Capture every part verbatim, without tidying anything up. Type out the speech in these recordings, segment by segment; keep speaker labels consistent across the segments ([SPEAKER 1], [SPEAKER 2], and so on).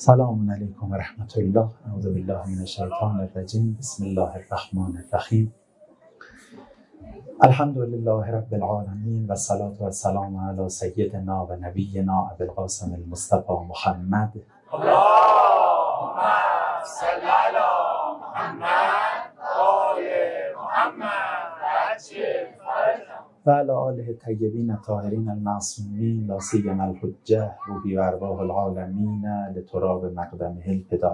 [SPEAKER 1] سلام علیکم و رحمت الله. اعوذ بالله من الشیطان الرجیم. بسم الله الرحمن الرحیم. الحمد لله رب العالمین و الصلاة و السلام علی سیدنا و نبینا ابی القاسم المصطفى محمد.
[SPEAKER 2] اللهم صل علی محمد و آل محمد
[SPEAKER 1] و علی آله الطیبین الطاهرین المعصومین لا سیما الحجة روحی و ارواح العالمین لتراب مقدمه الفدا.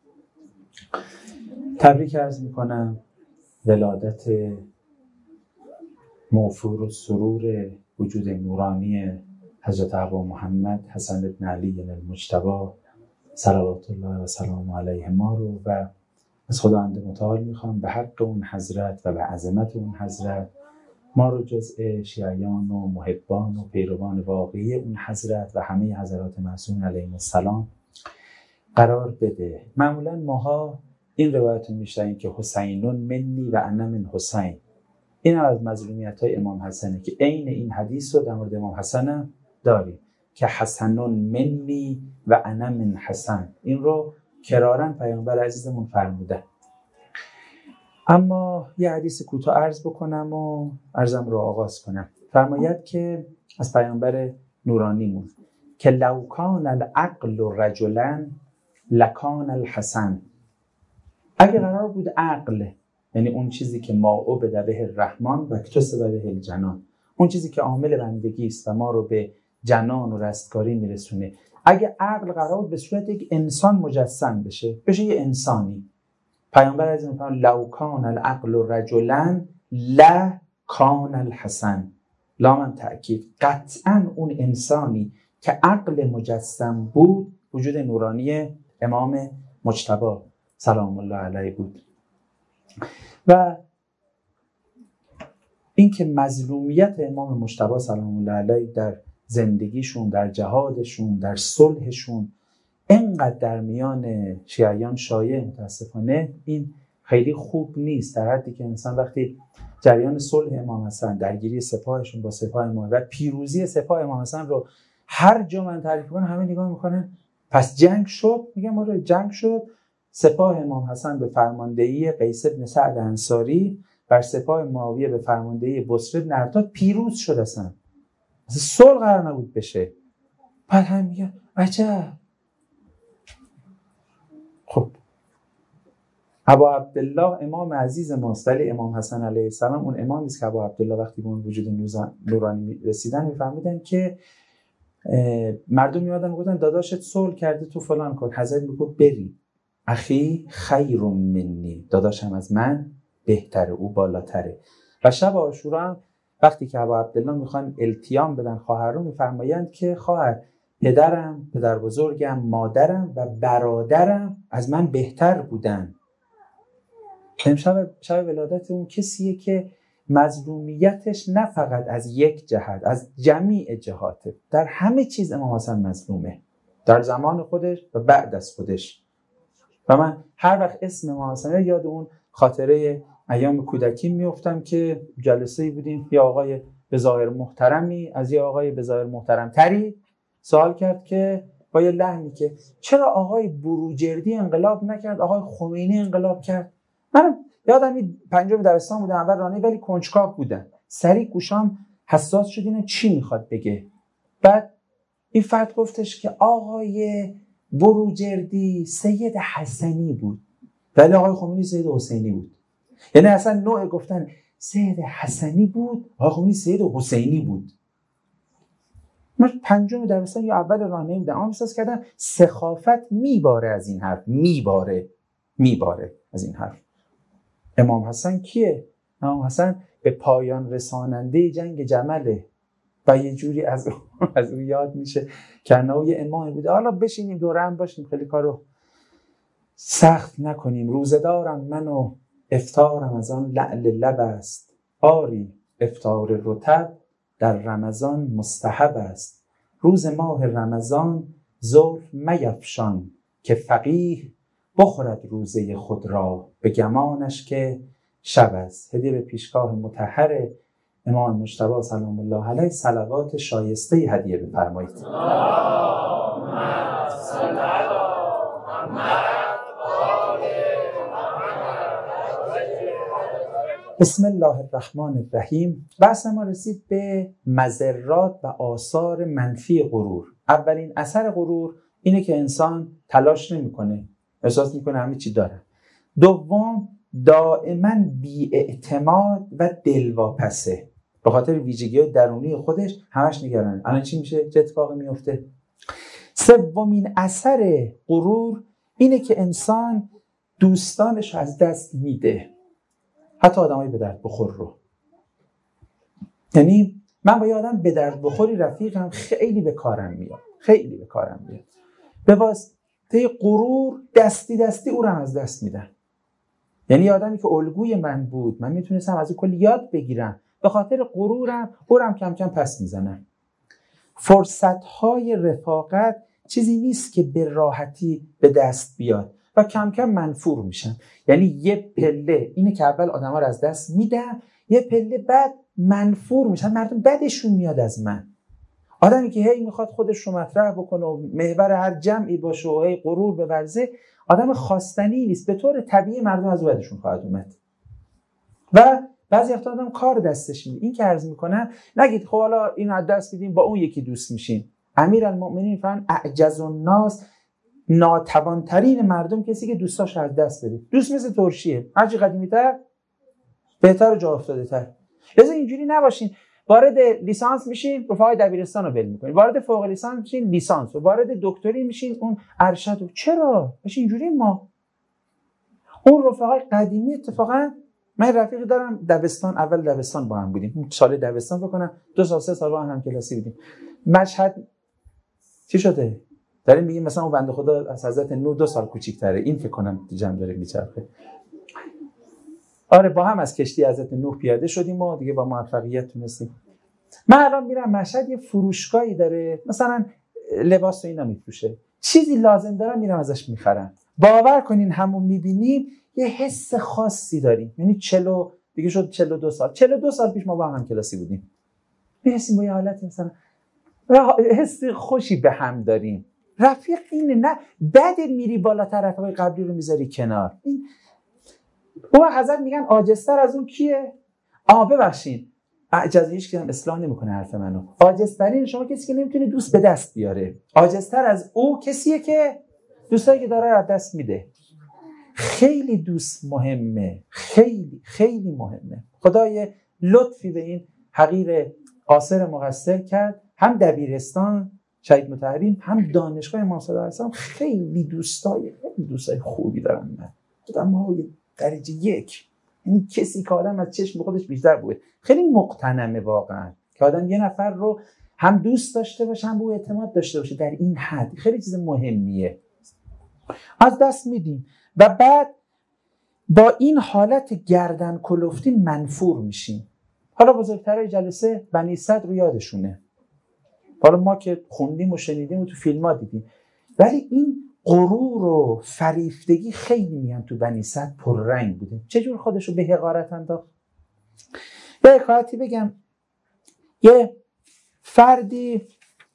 [SPEAKER 1] تبریک عرض میکنم ولادت موفور و سرور وجود نورانی حضرت ابا محمد حسن بن علی المجتبی صلوات الله و سلام علیه ما رو و از خداوند متعال میخوام به حق اون حضرت و به عظمت اون حضرت ما رو جزء شیعیان و محبان و پیروان واقعی اون حضرت و همه حضرات معصومین علیهم السلام قرار بده. معمولا ماها این روایت رو میشنویم که حسینون منی و انا من حسین. این از مظلومیت های امام حسنه که عین این حدیث رو در مورد امام حسن داریم که حسنون منی و انا من حسن. این رو کرارن پیامبر عزیزمون فرموده. اما یه حدیث کوتاه عرض بکنم و عرضم رو آغاز کنم. فرماید که از پیامبر نورانیمون که لو کان العقل رجلا لکان الحسن. اگه قرار بود عقل، یعنی اون چیزی که ما عبد به الرحمن و اکتسب به الجنان، اون چیزی که عامل بندگی است و ما رو به جنان و رستگاری میرسونه، اگه عقل قرار بود به صورت یک انسان مجسم بشه بشه یه انسانی، پیامبر از این فرمان لو کان العقل رجلا لکان الحسن. لامن تأکید، قطعا اون انسانی که عقل مجسم بود وجود نورانی امام مجتبی سلام الله علیه بود. و اینکه مظلومیت امام مجتبی سلام الله علیه در زندگیشون، در جهادشون، در صلحشون اینقدر در میان شیعیان شایع، متاسفانه این خیلی خوب نیست، در حدی که انسان وقتی جریان صلح امام حسن، درگیری سپاهشون با سپاه امام و پیروزی سپاه امام حسن رو هر جا من تعریف کنم همه نگاه میکنن پس جنگ شد، میگم آره جنگ شد، سپاه امام حسن به فرماندهی قیس بن سعد انصاری بر سپاه معاویه به فرماندهی بصر بن ارتاد پیروز شد. اصلا صلح قرار نبود بشه. بعد هم میگن عجب. خب ابا عبدالله امام عزیز ماست، ولی امام حسن علیه السلام اون امامی است که ابا عبدالله وقتی به اون وجود نورانی رسیدن میفهمیدن که مردم میادن میگفتن داداشت صلح کرده تو فلان کن. حضرت میگفت بری اخی خیر منی، داداشم از من بهتره، او بالاتره. و شب عاشورا هم وقتی که ابا عبدالله میخوان التیام بدن خواهر رو، میفرمایند که خواهر پدرم، پدر بزرگم، مادرم و برادرم از من بهتر بودن. امشب شب ولادت اون کسیه که مظلومیتش نه فقط از یک جهت، از جمیع جهاته. در همه چیز امام حسن مظلومه، در زمان خودش و بعد از خودش. و من هر وقت اسم امام حسن یاد اون خاطره ایام کودکی میافتم که جلسه‌ای بودیم، یه آقای به ظاهر محترمی از یه آقای به ظاهر محترم تری سوال کرد که با یه لحنی که چرا آقای بروجردی انقلاب نکرد، آقای خمینی انقلاب کرد. من یادم این پنجم دبستان بودم، اول رانه ولی کنجکاو بودم، سریع گوشام حساس شد اینه چی میخواد بگه. بعد این فرد گفتش که آقای بروجردی سید حسنی بود ولی آقای خمینی سید حسینی بود. یعنی اصلا نوع گفتن سید حسنی بود، آقای خمینی سید حسینی بود. من پنجم دبستان یا اول راهنمایی بودم، اما احساس کردم سخافت میباره از این حرف، میباره میباره از این حرف. امام حسن کیه؟ امام حسن به پایان رساننده جنگ جمله و یه جوری از او از او یاد میشه که انه یه امامی بوده. حالا بشینیم دوره هم باشیم، خیلی کارو سخت نکنیم. روزه دارم من و افطارم از آن لعل لب است، آری افطار رطب در رمضان مستحب است. روز ماه رمضان زلف میفشان که فقیه بخورد روزه خود را به گمانش که شب است. هدیه به پیشگاه مطهر امام مجتبی سلام الله علیه صلوات شایسته هدیه بفرمایید.
[SPEAKER 2] اللهم صل علی
[SPEAKER 1] بسم الله الرحمن الرحیم. بحث ما رسید به مضرات و آثار منفی غرور. اولین اثر غرور اینه که انسان تلاش نمیکنه، احساس میکنه همه چی داره. دوم، دائما بی‌اعتماد و دلواپسه، به خاطر ویژگی‌های درونی خودش همش نگرانه الان چی میشه، چه اتفاقی میفته. سومین اثر غرور اینه که انسان دوستانش از دست میده، حتی آدمای به درد بخور رو. یعنی من با یه آدم به درد بخوری رفیقم، خیلی به کارم میاد، خیلی به کارم میاد، به واسطه غرور دستی دستی او رو از دست میدم. یعنی یه آدمی که الگوی من بود، من میتونستم از او کلی یاد بگیرم، به خاطر غرورم او رو کم کم پس میزنم. فرصت‌های رفاقت چیزی نیست که به راحتی به دست بیاد و کم کم منفور میشن. یعنی یه پله اینه که اول آدما رو از دست میدم، یه پله بعد منفور میشن، مردم بدشون میاد از من. آدمی که هی میخواد خودش رو مطرح بکنه و محور هر جمعی باشه و هی غرور بورزه، آدم خواستنی نیست، به طور طبیعی مردم از بدشون خواهد اومد. و بعضی وقتا آدم کار دستش میده. این که عرض میکنم نگید خب حالا اینو از دست بدیم با اون یکی دوست میشین. امیرالمؤمنین فرمان اعجز الناس، ناتوانترین مردم کسی که دوستاش از دست بده. دوست مثل ترشیه، هرچی قدیمی‌تر بهتر و جا افتاده تر. لذا اینجوری نباشین وارد لیسانس میشین رفقای دبیرستان رو ول میکنین، وارد فوق لیسانس میشین لیسانس، و وارد دکتری میشین اون ارشد رو. چرا باشه اینجوری؟ ما اون رفقای قدیمی اتفاقا، من رفیقی دارم دبستان، اول دبستان با هم بودیم، سال دبستان بکنم دو سال سه سال با هم کلاسی بودیم. مشهد چی شده؟ داریم میگیم مثلا اون بنده خدا از حضرت نور دو سال کوچیک‌تره، این فکر کنم جمع داره میچرخه. آره با هم از کشتی حضرت نوح پیاده شدیم و دیگه با موفقیت تونستیم. من الان میرم مشهد، یه فروشگاهی داره مثلا لباس و اینا میفروشه، چیزی لازم دارم میرم ازش میخرم. باور کنین همون میبینیم یه حس خاصی داریم. یعنی چلو دیگه شد چهل و دو سال چهل و دو سال پیش ما با هم کلاسی بودیم، میرسیم با یه حالت مثلا حس خوشی به هم داریم. رفیق اینه، نه بعد میری بالا طرفای قبلی رو میذاری کنار. این او حضرت میگن عاجزتر از اون کیه؟ آه ببخشید اجازه هیچ کدوم اصلاح نمیکنه حرف منو. عاجزترین شما کسی که نمیتونه دوست به دست بیاره. عاجزتر از او کسیه که دوستایی که داره از دست میده. خیلی دوست مهمه، خیلی خیلی مهمه. خدای لطفی به این حقیر قاصر مقصر کرد، هم دبیرستان شهید مطهرین هم دانشگاه امام صادق علیه السلام خیلی دوستای خیلی دوستای خوبی دارن. من خودم های درجه یک، یعنی کسی که آدم از چشم خودش بیشتر بود. خیلی مقتنمه واقعا که آدم یه نفر رو هم دوست داشته باشه هم به او اعتماد داشته باشه در این حد. خیلی چیز مهمیه. از دست میدیم و بعد با این حالت گردن کلفتی منفور میشیم. حالا بزرگترهای جلسه بنی صدر رو یادشونه، حالا ما که خوندیم و شنیدیم و تو فیلم ها دیدیم، ولی این غرور و فریفتگی خیلی میان تو بنی صدر پررنگ بوده. چجور خودشو به حقارت انداخت؟ یه حکایتی بگم. یه فردی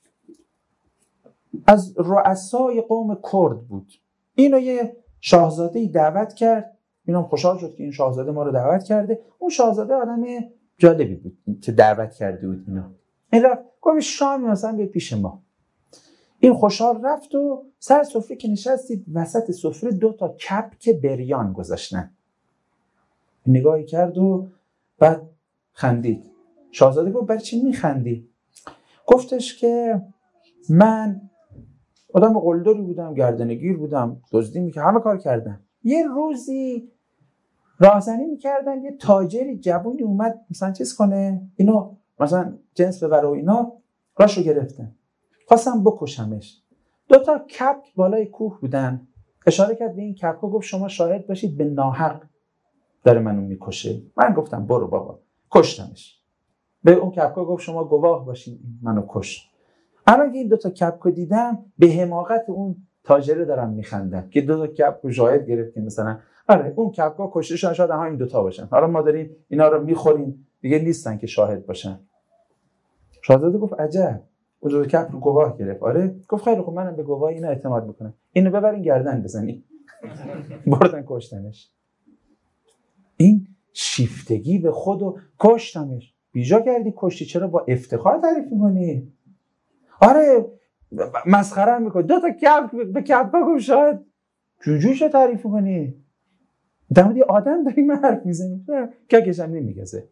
[SPEAKER 1] از رؤسای قوم کرد بود، اینو یه شاهزاده‌ای دعوت کرد، اینم خوشحال شد که این شاهزاده ما رو دعوت کرده. اون شاهزاده آدم جالبی بود که دعوت کرده بود اینو. این رفت گفت شام مثلا به پیش ما. این خوشحال رفت و سر سفره که نشستید وسط سفره دو تا کپک بریان گذاشتن. نگاهی کرد و بعد خندید. شاهزاده گفت برای چی میخندی؟ گفتش که من آدم قلدری بودم، گردنگیر بودم، دزدی میکردم، همه کار کردم. یه روزی راهزنی میکردم، یه تاجری جوونی اومد مثلا چیز کنه، اینو مثلا جنس ببره و اینا، راشو گرفتن، خواستم بکشمش. دو تا کپک بالای کوه بودن، اشاره کرد به این کپکا، گفت شما شاهد باشید به ناحق داره منو میکشه. من گفتم برو بابا، کشتمش. به اون کپکا گفت شما گواه باشید منو کشت. الان که این دو تا کپکو دیدم به حماقت اون تاجره دارم میخندم که دو تا کپکو شاهد گرفت که مثلا آره اون کپکا کشته شدن، شاید هم این دو تا باشن، حالا ما داریم اینا رو میخوریم دیگه نیستن که شاهد باشن. شاهزاده گفت عجب، اون دو تا کپک رو گواه گرفت. آره گفت خیلی خب منم به گواه اینا اعتماد میکنم، اینو ببرین گردن بزنین. بردن کشتنش. این شیفتگی به خود و کشتمش. بیجا کردی کشتی، چرا با افتخار تعریف میکنی؟ آره مسخره میکنی، دو تا کپ به کپ بگم شاید جوجوش رو تعریف میکنی. در مورد آدم داری من حرف میزنی که کشم نمیگزه.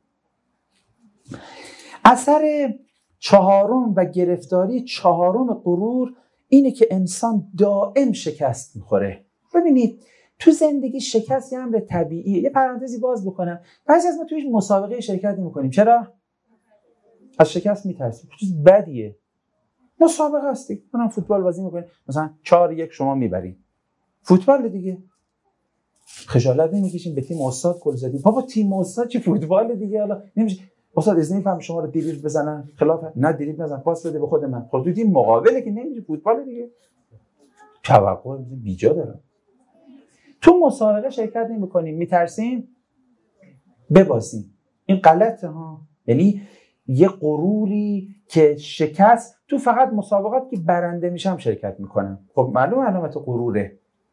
[SPEAKER 1] اثر چهارم و گرفتاری چهارم غرور اینه که انسان دائم شکست میخوره. ببینید تو زندگی شکست یه امر طبیعیه. یه پرانتزی باز بکنم، بعضی از ما توی مسابقه شرکت نمی‌کنیم. چرا؟ از شکست میترسیم. چیز بدیه. مسابقه هستی، منم فوتبال بازی می‌کنیم، مثلا چهار یک شما میبرید، فوتبال دیگه. خجالت نمی‌کشیم به تیم استاد گل زدیم؟ بابا تیم استاد چه فوتبال دیگه، حالا نمیشه استاد از نمی‌فهم شما رو دریبل بزنن خلاف نه دریبل بزن پاس بده به خود من. خود تو تیم مقابله که نمیشه فوتبال دیگه. توقع بیجا داره. تو مسابقه شرکت نمی‌کنیم، میترسیم ببازیم. این غلطه ها. یعنی یه غروری که شکست، تو فقط مسابقات که برنده میشم شرکت میکنم. خب معلوم علامت غروره.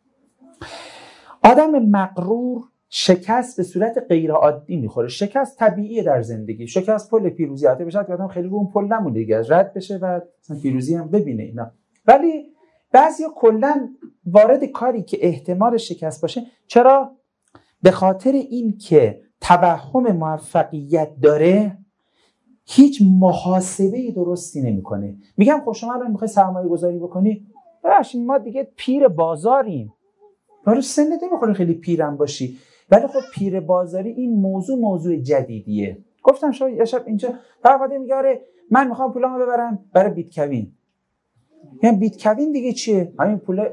[SPEAKER 1] آدم مغرور شکست به صورت غیر عادی میخوره. شکست طبیعیه در زندگی. شکست پل پیروزی حتی بشه که آدم خیلی رو اون پل نمونه دیگه، رد بشه و مثلا پیروزی هم ببینه اینا. ولی بعضیا کلا وارد کاری که احتمال شکست باشه. چرا؟ به خاطر این که توهم موفقیت داره هیچ محاسبه درستی نمیکنه. میگم خب شما الان میخوای سرمایه گذاری بکنی، باشه ما دیگه پیر بازاریم. برای سنت نمیخوره خیلی پیرم باشی، ولی خب پیر بازاری این موضوع موضوع جدیدیه. گفتم شما یه شب اینجا طرف میگه آره من میخوام پولامو ببرم برای بیت کوین. یعنی بیت کوین دیگه چیه؟ همین پول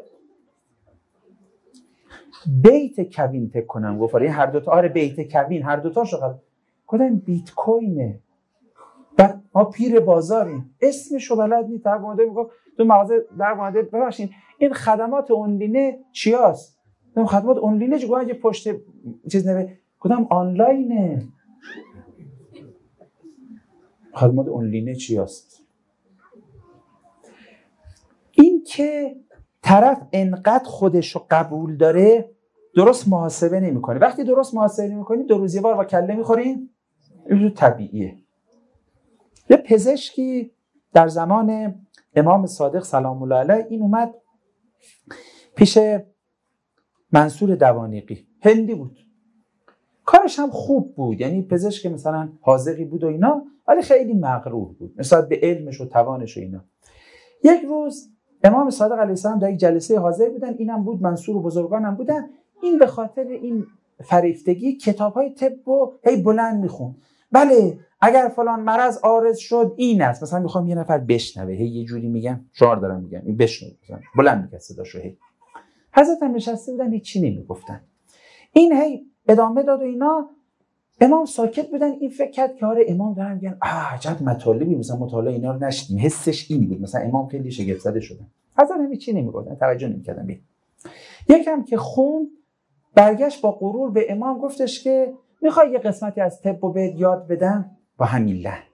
[SPEAKER 1] بیت کوین فکر کنم گفت آره هر دو تا آره بیت کوین هر دو تاشو قبول گفتن بیت کوینه. بعد ما پیر بازاریم، اسمشو بلد نیست. در مورد میگم تو مغازه در مورد ببخشید این خدمات اونلاینه چیاست؟ من خدمات اونلاینه چه گویا پشت چیز نوه کدام آنلاینه. خدمات اونلاینه چیاست؟ این که طرف انقدر خودشو قبول داره درست محاسبه نمیکنه. وقتی درست محاسبه نمیکنی دو روز یه بار با کله میخوریم. این طبیعیه. یه پزشکی در زمان امام صادق سلام الله علیه این اومد پیش منصور دوانیقی، هندی بود، کارش هم خوب بود، یعنی پزشک مثلا حاذقی بود و اینا، ولی خیلی مغرور بود نسبت به علمش و توانش و اینا. یک روز امام صادق علیه السلام در یک جلسه حاضر بودن، اینم بود منصور و بزرگانم بودن. این به خاطر این فریفتگی کتاب‌های طب رو هی بلند میخوند. بله اگر فلان مرض عارض شد این است، مثلا میخوام یه نفر بشنوه، هی یه جوری میگم شعار دارم میگم این بشنوه، مثلا بلند میگه صداشو. هی حضرت هم نشسته بودن هیچ چی نمیگفتن. این هی ادامه داد و اینا. امام ساکت بودن. این فکر کرد که آره امام دارن میگن آه عجب مطالبی، مثلا مطالعه اینا رو نشدیم. حسش این بود، مثلا امام خیلی شگفت زده شدن. حضرت هم هیچ چی نمیگفتن، توجه نمیکردن به. یکم که خون برگشت با غرور به امام گفتش که میخوای یه قسمتی از طب رو بهت یاد بدم؟ با همین لحن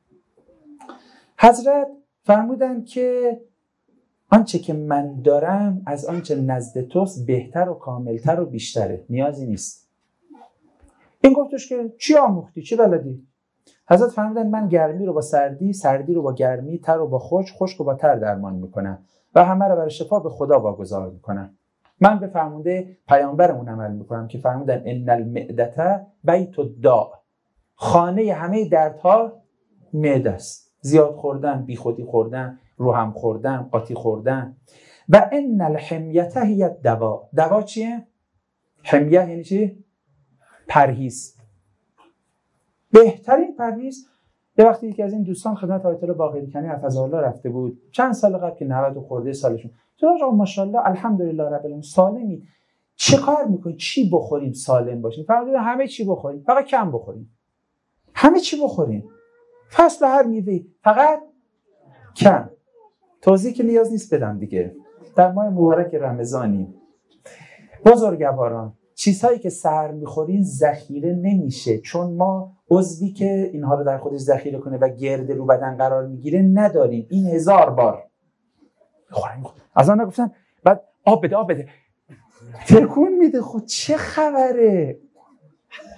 [SPEAKER 1] حضرت فرمودن که آنچه که من دارم از آنچه نزد توست بهتر و کاملتر و بیشتره، نیازی نیست. این گفتش که چی آموختی؟ چی بلدی؟ حضرت فرمودن من گرمی رو با سردی، سردی رو با گرمی، تر رو با خشک، خشک رو با تر درمان میکنم و همه رو برای شفا به خدا واگذار میکنم. من به فرموده پیامبرمون عمل میکنم که فرمودن ان المعدة بیت الداء، خانه همه دردها معده است. زیاد خوردن، بی خودی خوردن، رو هم خوردن، قاطی خوردن. و ان الحمیة هی الدوا. دوا چیه؟ حمیه یعنی چی؟ پرهیز. بهترین پرهیز. یه وقتی یکی از این دوستان خدمت آیت الله باقری کنی حفظه الله رفته بود چند سال قبل که نود خورده سالشون. چرا آقا ماشاءالله الحمدلله رب العالمین سالمی، چه کار میکنید؟ چی بخوریم سالم باشیم؟ فرمودن همه چی بخوریم فقط کم بخوریم. همه چی بخوریم، فصل هر میوه‌ای فقط کم. توضیح که نیاز نیست بدم دیگه، در ماه مبارک رمضانی. بزرگواران چیزهایی که سحر میخورین ذخیره نمیشه، چون ما عضوی که اینها رو در خودش ذخیره کنه و گرد رو بدن قرار میگیره نداریم. این هزار بار میخورن. از آن نگفتن بعد آب بده آب بده تکون میده. خود چه خبره؟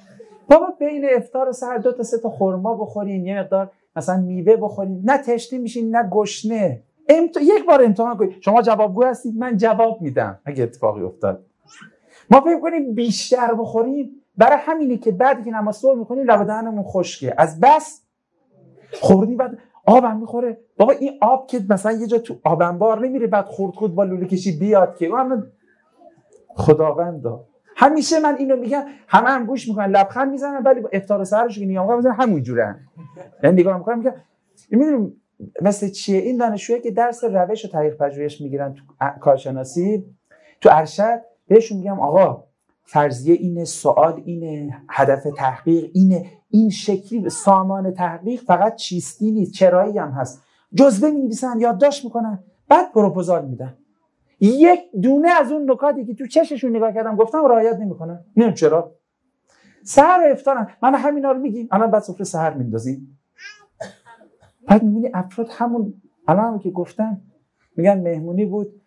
[SPEAKER 1] بابا بین افطار و سحر دو تا سه تا خرما بخورین، یه مقدار مثلا میوه بخورین، نه تشنه میشین نه گشنه. امت... یک بار امتحان کنید. شما جوابگو هستید، من جواب میدم اگه اتفاقی افتاد. ما فکر کنیم بیشتر بخوریم، برای همینه که بعد که نماز صبح میکنیم لب دهنمون خشکه از بس خوردی. بعد آبم میخوره. بابا این آب که مثلا یه جا تو آب انبار نمیره بعد خورد خورد با لوله کشی بیاد که اون خداوندا. همیشه من اینو میگم، همه هم گوش میکنن لبخند میزنن، ولی با افطار و سحرش که نگاه میکنن مثلا همون جورن. یعنی نگاه میکنن میگن میدونیم مثل چیه این دانشجویی که درس روش و طریق پژوهش میگیرن تو کارشناسی تو ارشد، بهشون میگم آقا فرضیه اینه، سوال اینه، هدف تحقیق اینه، این شکلی سامان تحقیق فقط چیستی نیست، چرایی هم هست. جزوه می‌نویسن، یادداشت میکنن، بعد پروپوزال میدن. یک دونه از اون نکاتی که تو چششون نگاه کردم گفتم رعایت نمیکنن. نمیدونم چرا. سحر و افطارن. من همینا رو میگیم. الان بعد سفره سحر میندازیم. بعد میبینی افراد همون الان هم که گفتم میگن مهمونی بود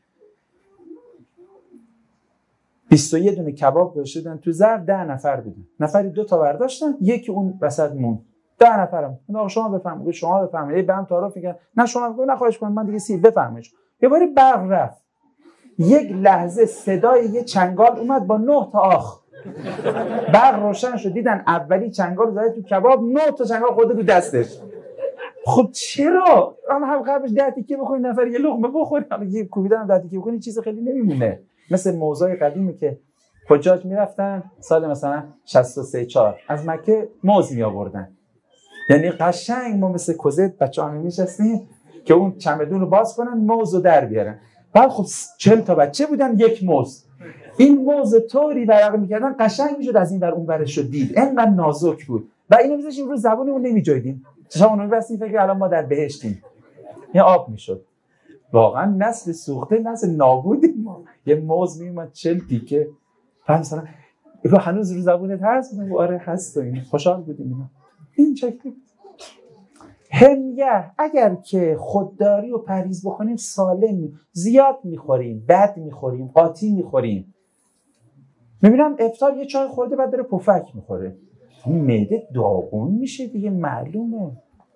[SPEAKER 1] بیست و یک دونه کباب گذاشتن تو ظرف، ده نفر بودن. نفری دو تا برداشتن، یکی اون وسط مون. ده نفرم. آقا شما بفرمایید، شما بفرمایید. به هم تعارف میگن. نه شما بگو، نه خواهش کنم من دیگه سی بفرمایید. یه باری برق رفت. یک لحظه صدای یه چنگال اومد با نه تا آخ. برق روشن شد، دیدن اولی چنگال زده تو کباب، نه تا چنگال خورده تو دستش. خب چرا؟ هم هم قبلش ده تیکه بخورین نفر یه لقمه بخورین، حالا یه کوبیدن ده تیکه بخورین چیز خیلی نمیمونه. مثل موضوع قدیمی که حجاج میرفتن سال مثلا شصت و سه چهار از مکه موز می آوردن. یعنی قشنگ ما مثل کوزت بچه‌ها میشستیم که اون چمدون رو باز کنن موز رو در بیارن. بعد خب چهل تا بچه بودن یک موز. این موز طوری ورق میکردن قشنگ میشد از این ور اون ورش رو دید. اینقدر نازک بود. و اینو میذاشیم رو زبونمون نمیجویدیم. چشامون رو می‌بستیم فکر الان ما در بهشتیم. این آب میشد. واقعا نسل سوخته، نسل نابودیم ما. یه موز میومد چهل تیکه. بعد مثلا رو هنوز رو زبونت هست؟ آره هست و این خوشحال بودیم اینا. این شکلی همیه. اگر که خودداری و پرهیز بکنیم سالم، زیاد میخوریم، بد میخوریم، قاطی میخوریم. میبینم افطار یه چای خورده بعد داره پفک میخوره. این معده داغون میشه دیگه، معلومه.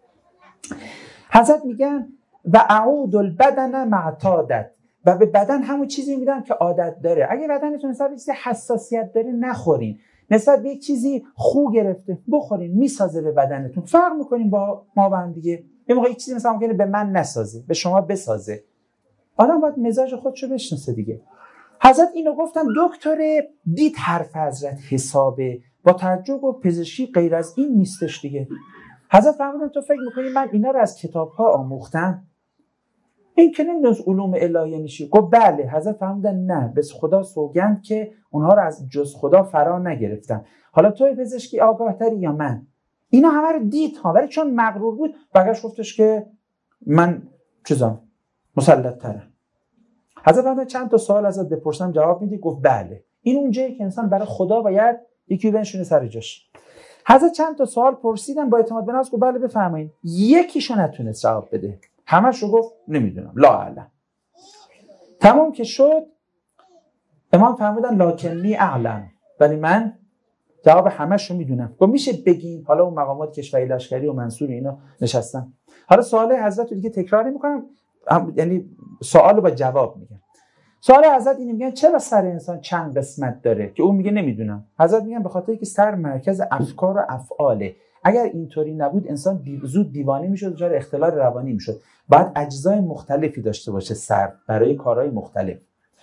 [SPEAKER 1] حضرت میگن و اعود البدن معتادت، و به بدن همون چیزی میدن که عادت داره. اگه بدنتون نسبت به چیزی حساسیت داره نخورین، نسبت به یک چیزی خو گرفته بخورین، میسازه به بدنتون. فرق میکنین با ما با هم دیگه. یه موقع یک چیزی مثلا ممکنه به من نسازه، به شما بسازه. آدم باید مزاج خودشو بشناسه دیگه. حضرت اینو گفتن، دکتر دید حرف حضرت حسابه، با تعجب و پزشکی غیر از این نیستش دیگه. حضرت فرمودن تو فکر میکنی من اینا رو از کتاب‌ها آموختم؟ این که نمیدونست علوم الهیه میشه. گفت بله. حضرت فرمودن نه، بس خدا سوگند که اونها رو از جز خدا فرا نگرفتم. حالا توی پزشکی آگاه تری یا من؟ اینا همه رو دید ها، ولی چون مغرور بود بقیش گفتش که من چیزام مسلط ترم. حضرت فرمودن چند تا سوال ازت بپرسم جواب میدی؟ گفت بله. این اونجایی که انسان برای خدا باید یکی بنشونه سر جاش. حضرت چند تا سوال پرسیدن، با اعتماد به نفس گفت بله بفرمایید. یکیشو نتونست جواب بده، همش رو گفت نمیدونم، لا اعلم. تمام که شد امام فرمودن لکنی اعلم، ولی من جواب همش رو میدونم. گفت میشه بگین؟ حالا اون مقامات کشوری لشکری و منصور اینا نشستن. حالا سوال حضرت رو دیگه تکرار نمی‌کنم، یعنی سوال رو با جواب میگم. سوال حضرت اینه، میگن چرا سر انسان چند قسمت داره؟ که اون میگه نمیدونم. حضرت میگن به خاطر که سر مرکز افکار و افعاله. اگر اینطوری نبود انسان دی... زود دیوانه میشد، دچار اختلال روانی میشد. باید اجزای مختلفی داشته باشه سر برای کارهای مختلف.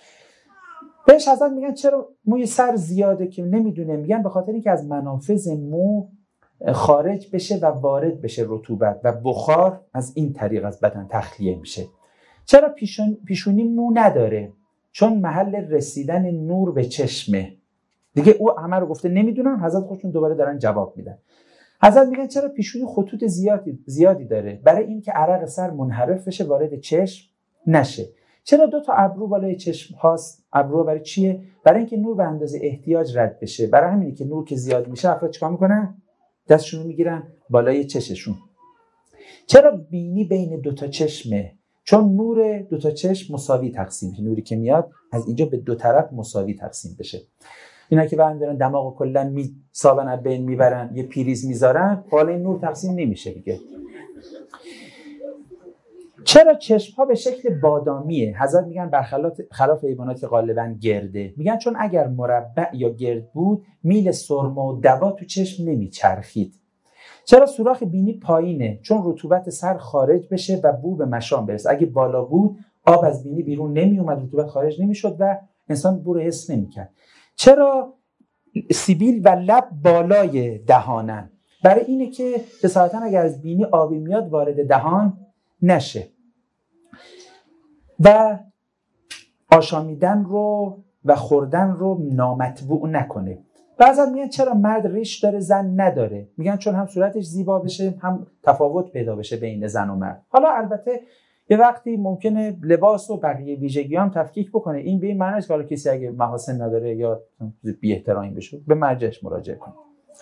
[SPEAKER 1] بهش حضرت میگن چرا موی سر زیاده؟ که نمیدونه. میگن به خاطر اینکه از منافذ مو خارج بشه و وارد بشه رطوبت و بخار از این طریق از بدن تخلیه میشه. چرا پیشون... پیشونی مو نداره؟ چون محل رسیدن نور به چشمه. دیگه او همه رو گفته نمیدونن. حضرت خودشون دوباره دارن جواب میدن. حضرت میگن چرا پیشونی خطوط زیادی زیادی داره؟ برای اینکه عرق سر منحرف بشه وارد چشم نشه. چرا دو تا ابرو بالای چشم هاست؟ ابرو برای چیه؟ برای اینکه نور به اندازه احتیاج رد بشه. برای همینه که نور که زیاد میشه افراد چیکار میکنن؟ دستشون رو میگیرن بالای چششون. چرا بینی بین دو تا چشمه؟ چون نور دو تا چشم مساوی تقسیم میشه. نوری که میاد از اینجا به دو طرف مساوی تقسیم بشه. اینا که برمی‌دارن دماغو کلا می سابن بین میبرن، یه پریز میذارن، حالا این نور تقسیم نمیشه دیگه. چرا چشم‌ها به شکل بادامیه؟ حضرت میگن برخلاف خلاف حیوانات که غالبا گرده. میگن چون اگر مربع یا گرد بود میل سرمه و دوا تو چشم نمیچرخید. چرا سوراخ بینی پایینه؟ چون رطوبت سر خارج بشه و بو به مشام برسه. اگه بالا بود آب از بینی بیرون نمیومد، رطوبت خارج نمیشد و انسان بو رو حس نمیکرد. چرا سیبیل و لب بالای دهانن؟ برای اینه که جسارتا اگر از بینی آبی میاد وارد دهان نشه و آشامیدن رو و خوردن رو نامطبوع نکنه. بعضا میگن چرا مرد ریش داره زن نداره؟ میگن چون هم صورتش زیبا بشه هم تفاوت پیدا بشه بین زن و مرد. حالا البته یه وقتی ممکنه لباس و بقیه ویژگی هم تفکیک بکنه. این به این معنی نیست که حالا کسی اگه محاسن نداره یا بی احترامی بشه به مرجعش مراجعه کنه.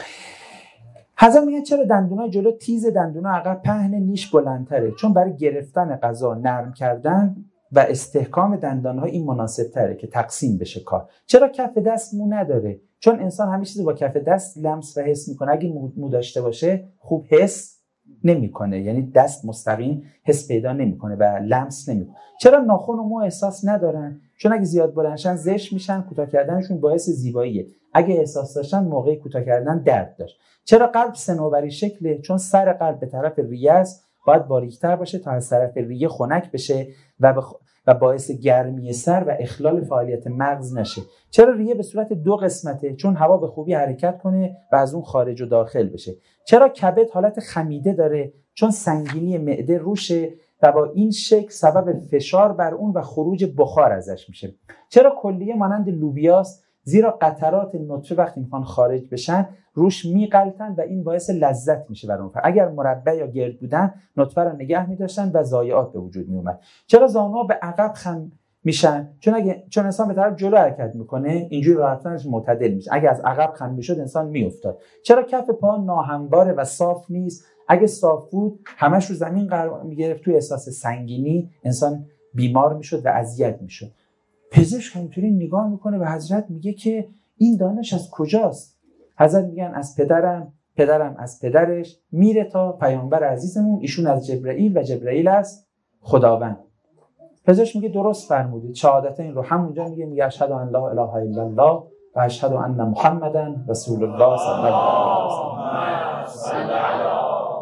[SPEAKER 1] حضرت میگن چرا دندونای جلو تیز، دندونای عقب پهن، نیش بلندتره؟ چون برای گرفتن غذا، نرم کردن و استحکام دندانها این مناسب تره که تقسیم بشه کار. چرا کف دست مو نداره؟ چون انسان همه چیزو با کف دست لمس و حس میکنه. اگه مو داشته باشه خوب حس نمیکنه، یعنی دست مستقیم حس پیدا نمیکنه و لمس نمیکنه. چرا ناخن و مو احساس ندارن؟ چون اگه زیاد بلندشن زشت میشن، کوتاه کردنشون باعث زیباییه. اگه احساس داشتن موقع کوتاه کردن درد داشت. چرا قلب صنوبری شکله؟ چون سر قلب به طرف ریه است، باید باریکتر باشه تا از طرف ریه خنک بشه و بخ... و باعث گرمی سر و اخلال فعالیت مغز نشه. چرا ریه به صورت دو قسمته؟ چون هوا به خوبی حرکت کنه و از اون خارج و داخل بشه. چرا کبد حالت خمیده داره؟ چون سنگینی معده روشه و با این شکل سبب فشار بر اون و خروج بخار ازش میشه. چرا کلیه مانند لوبیاست؟ زیرا قطرات نطفه وقتی میخوان خارج بشن روش میغلطن و این باعث لذت میشه برای اون. اگر مربع یا گرد بودن نطفه رو نگه میداشتن و ضایعات به وجود میومد. چرا زانوها به عقب خم میشن؟ چون اگه چون انسان به طرف جلو حرکت میکنه اینجوری راه رفتنش معتدل میشه. اگه از عقب خم میشد انسان میافتاد. چرا کف پا ناهمواره و صاف نیست؟ اگه صاف بود همش رو زمین قرار میگرفت، توی احساس سنگینی انسان بیمار میشد و اذیت میشد. پزشک همینطوری نگاه میکنه و حضرت میگه که این دانش از کجاست؟ حضرت میگن از پدرم، پدرم از پدرش، میره تا پیامبر عزیزمون، ایشون از جبرائیل و جبرائیل از خداوند. پزشک میگه درست فرمودید. شهادت این رو همونجا میگه میگه اشهد ان لا اله الا الله و اشهد ان محمدا رسول الله صلی الله علیه و سلم.
[SPEAKER 2] صلی علی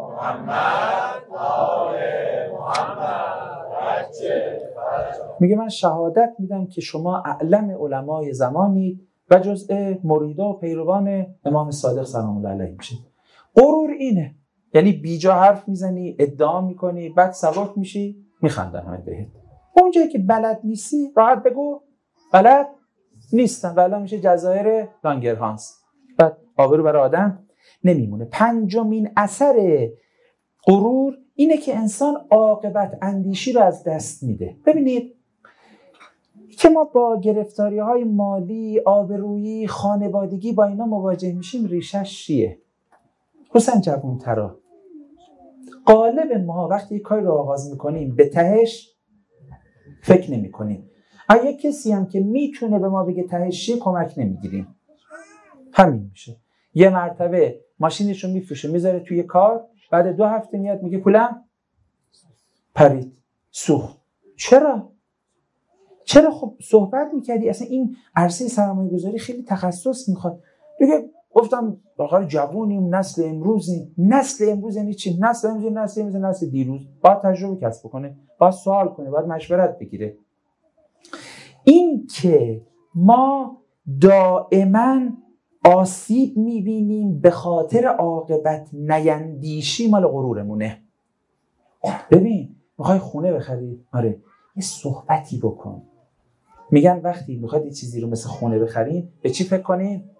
[SPEAKER 2] محمد و آل محمد.
[SPEAKER 1] میگه من شهادت میدم که شما اعلم علمای زمانید و جزء مریدا و پیروان امام صادق سلام الله علیه میشید. غرور اینه، یعنی بیجا حرف میزنی، ادعا میکنی، بعد سبک میشی، میخندن همه بهت. اونجایی که بلد نیستی راحت بگو بلد نیستم و الان میشه جزایر لانگرهانس، بعد آبرو برای آدم نمیمونه. پنجمین اثر غرور اینه که انسان عاقبت اندیشی رو از دست میده. ببینید که ما با گرفتاری های مالی، آبرویی، خانوادگی با اینا مواجه میشیم، ریشش چیه؟ حسین جوان‌ترا غالب ما وقتی یک کاری رو آغاز میکنیم به تهش فکر نمی کنیم. اگه کسی هم که میتونه به ما بگه تهش چیه کمک نمیگیریم. همین میشه. یه مرتبه ماشینش رو میفروشه میذاره توی کار، بعد دو هفته میاد میگه پولم پرید، سوخت. چرا؟ چرا؟ خب صحبت میکردی اصلا این عرصه سرمایه گذاری خیلی تخصص میخواد. دیگه گفتم واقعا جوونیم، نسل امروزیم. نسل امروز یعنی چی؟ نسل امروز نسل امروز نسل دیروز. باید تجربه کسب کنه، باید سوال کنه، باید مشورت بگیره. این که ما دائما آسیب میبینیم به خاطر عاقبت نیندیشی مال غرورمونه. ببین میخوای خونه بخری، آره یه صحبتی بکن. میگن وقتی میخواد یه چیزی رو مثل خونه بخرین به چی فکر کنین؟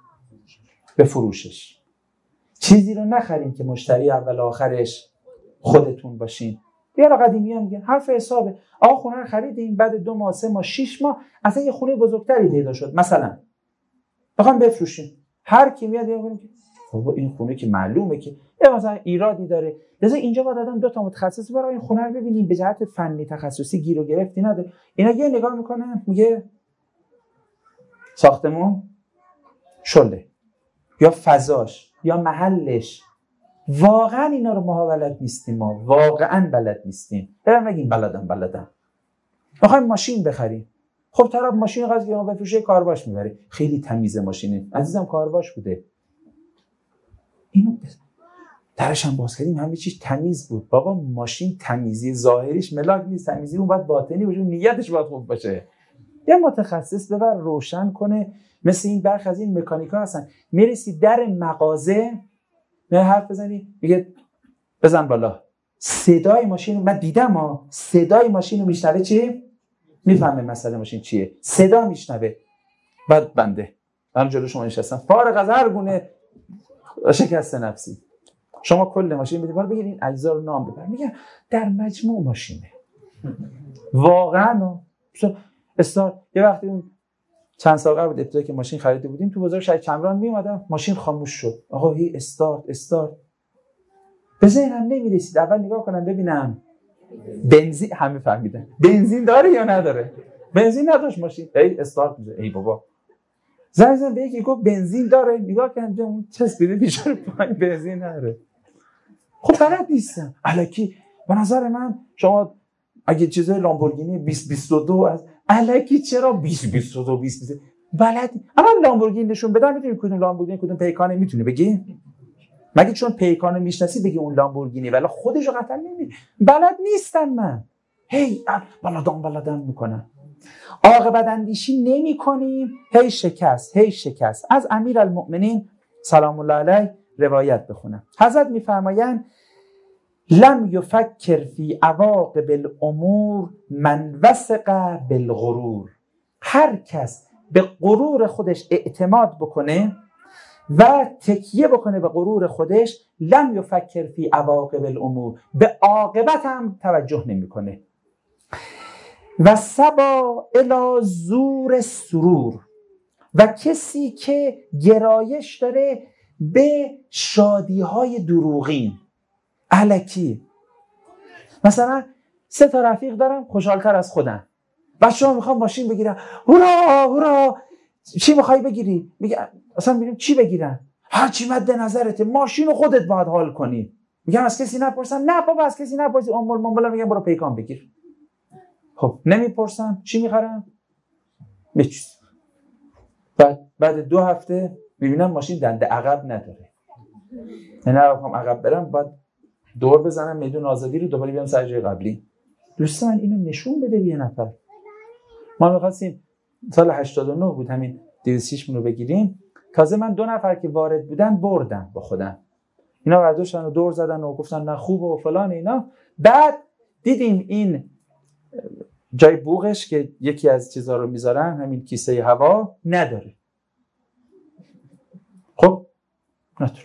[SPEAKER 1] به فروشش. چیزی رو نخرین که مشتری اول آخرش خودتون باشین. بیارا قدیمی هم میگن حرف حسابه. آقا خونه رو خریدیم، بعد دو ماه سه ماه شیش ماه اصلا یه خونه بزرگتری پیدا شد، مثلا بخوام بفروشیم. هر کی میاد میگه بابا این خونه که معلومه که یا مثلا ایرادی داره، لذا اینجا باید آدم دو تا متخصص برای این خونه رو ببینیم، به جهت فنی تخصصی گیر و گرفتی نداره. اینا یه نگاه میکنن میگه ساختمون شله یا فضاش یا محلش. واقعا اینا رو ما بلد نیستیم، ما واقعا بلد نیستیم. برم نگیم بلدم بلدم. میخوایم ماشین بخریم، خب طرف ماشین قضیه که ما بفروشه کارواش میبره، خیلی تمیز ماشینه، عزیزم کارواش بوده. اینو درش هم باز کردیم، همه چیز تمیز بود. بابا ماشین تمیزی ظاهریش ملاک نیست، تمیزی اون باید باطنی باشه، نیتش باید خوب باشه. یه متخصص ببر روشن کنه. مثل این برخی از این مکانیکا هستن، میرسی در مغازه نه حرف بزنی میگه بزن بالا، صدای ماشین من دیدم ها، صدای ماشین رو میشنوه چی؟ میفهمه مسئله ماشین چیه، صدا میشنوه. بعد بنده من جلو شما نشستم فارغ از هر گونه شکست نفسی، شما کل ماشین بدید بالا بگید این اجزا رو نام ببر، میگن در مجموع ماشینه. واقعا استار یه وقتی اون چند سال قبل ابتدایی که ماشین خریده بودیم تو بازار شهر کمران می اومدم ماشین خاموش شد. آقا هی استارت استارت به ذهنم نمیرسید اول نگاه کنم ببینم بنزین، همه فهمیدن بنزین داره یا نداره. بنزین نداشت ماشین، ای استارت میشه. ای بابا زنگ زدم به یکی گفت بنزین داره، نگاه کردم اون چسبیده بیچاره پای بنزین نداره. خب بلد نیستم الکی. به نظر من شما اگه چیزای لامبورگینی بیست بیست و دو از الکی چرا بیست بیست و دو بیست بیست بلد، اما لامبورگینی نشون بدن میتونی کدوم لامبورگینی کدوم پیکانه میتونی بگی؟ مگه چون پیکانو میشناسی بگی اون لامبورگینی، ولی خودشو قطعا نمی بلد نیستم من. هی بلدم بلدم میکنم، عاقبت اندیشی نمی کنیم، هی شکست هی شکست. از امیرالمؤمنین سلام الله علیه روایت بخونم. حضرت میفرمایند لم یفکر فی عواقب الامور من وثق بالغرور. هر کس به غرور خودش اعتماد بکنه و تکیه بکنه به غرور خودش، لم یفکر فی عواقب الامور، به عاقبت هم توجه نمیکنه. و سبا الی زور سرور، و کسی که گرایش داره به شادی های دروغین الکی. مثلا سه تا رفیق دارم خوشحالتر از خودم، بچه ها میخوام ماشین بگیرم، هورا هورا، چی میخوای بگیری؟ میگه اصلا میگم چی بگیرم؟ هر چی مد نظرته، ماشین خودت باید حال کنی. میگم از کسی نپرسم؟ نه بابا از کسی نپرسی. امول مامولا میگم برو پیکان بگیر. خب نمیپرسم چی میخرم؟ میچ. بعد بعد دو هفته میبینم ماشین دنده عقب نداره. نه بخوام عقب برم بعد دور بزنم میدون آزادی رو دوباره بیام سر جای قبلی. دوست من اینو نشون بده به یه نفر. ما می‌خواستیم سال هشتاد و نه بود همین دویست و شش رو بگیریم. تازه من دو نفر که وارد بودن بردم با خودم. اینا برداشتن و دور زدن و گفتن نه خوبه و فلان اینا. بعد دیدیم این جای بوغش که یکی از چیزا رو میذارن، همین کیسه هوا نداره. خب نداره.